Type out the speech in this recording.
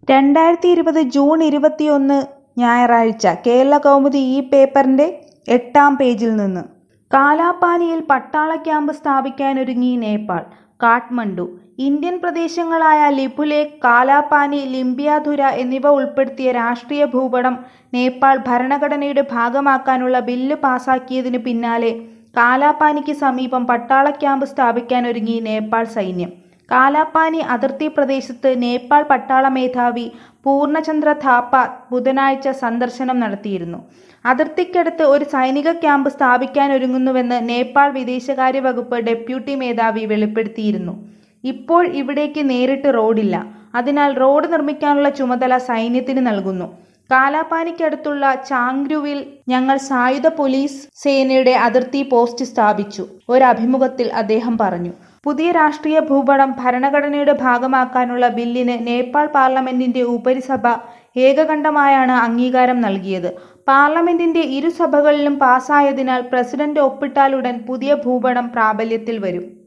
2020 June 21 ഞായറാഴ്ച കേരളകൗമുദി ഈ പേപ്പറിന്റെ 8-ാം പേജിൽ നിന്ന്. കാലാപാനിയിൽ പട്ടാള ക്യാമ്പ് സ്ഥാപിക്കാനൊരുങ്ങി നേപ്പാൾ. കാഠ്മണ്ഡു. ഇന്ത്യൻ പ്രദേശങ്ങളായ ലിപുലേഖ്, കാലാപാനി, ലിംബിയാധുര എന്നിവ ഉൾപ്പെടുത്തിയ രാഷ്ട്രീയ ഭൂപടം നേപ്പാൾ ഭരണഘടനയുടെ ഭാഗമാക്കാനുള്ള ബില്ല് പാസാക്കിയതിനു പിന്നാലെ കാലാപാനിക്ക് സമീപം പട്ടാള ക്യാമ്പ് സ്ഥാപിക്കാനൊരുങ്ങി നേപ്പാൾ സൈന്യം. കാലാപാനി അതിർത്തി പ്രദേശത്ത് നേപ്പാൾ പട്ടാള മേധാവി പൂർണ്ണചന്ദ്ര ഥാപ്പ ബുധനാഴ്ച സന്ദർശനം നടത്തിയിരുന്നു. അതിർത്തിക്കടുത്ത് ഒരു സൈനിക ക്യാമ്പ് സ്ഥാപിക്കാനൊരുങ്ങുന്നുവെന്ന് നേപ്പാൾ വിദേശകാര്യ വകുപ്പ് ഡെപ്യൂട്ടി മേധാവി വെളിപ്പെടുത്തിയിരുന്നു. ഇപ്പോൾ ഇവിടേക്ക് നേരിട്ട് റോഡില്ല. അതിനാൽ റോഡ് നിർമ്മിക്കാനുള്ള ചുമതല സൈന്യത്തിന് നൽകുന്നു. കാലാപാനിക്കടുത്തുള്ള ചാങ്രുവിൽ ഞങ്ങൾ സായുധ പോലീസ് സേനയുടെ അതിർത്തി പോസ്റ്റ് സ്ഥാപിച്ചു, ഒരഭിമുഖത്തിൽ അദ്ദേഹം പറഞ്ഞു. പുതിയ രാഷ്ട്രീയ ഭൂപടം ഭരണഘടനയുടെ ഭാഗമാക്കാനുള്ള ബില്ലിന് നേപ്പാൾ പാർലമെന്റിന്റെ ഉപരിസഭ ഏകകണ്ഠമായാണ് അംഗീകാരം നൽകിയത്. പാർലമെന്റിന്റെ ഇരുസഭകളിലും പാസായതിനാൽ പ്രസിഡന്റ് ഒപ്പിട്ടാലുടൻ പുതിയ ഭൂപടം പ്രാബല്യത്തിൽ വരും.